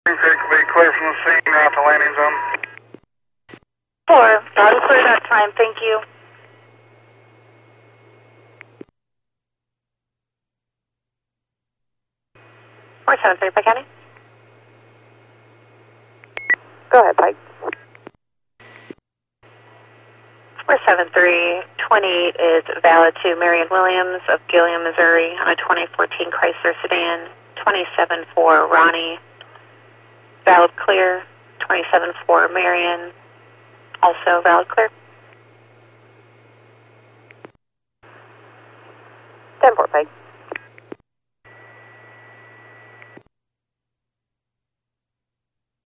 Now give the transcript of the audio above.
Creek will be clear from the scene out to landing zone. 4, that'll clear that time, thank you. Four 7-3, Pike County. Go ahead, Pike. 473, 20 is valid to Marion Williams of Gilliam, Missouri on a 2014 Chrysler sedan. 27-4, Ronnie, valid clear. 27-4, Marion, also valid clear.